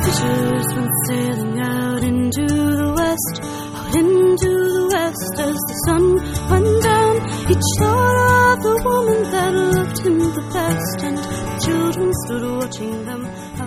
fishers went sailing out into the west, out into the west as the sun went down. Each thought of the woman that loved him the best, and the children stood watching them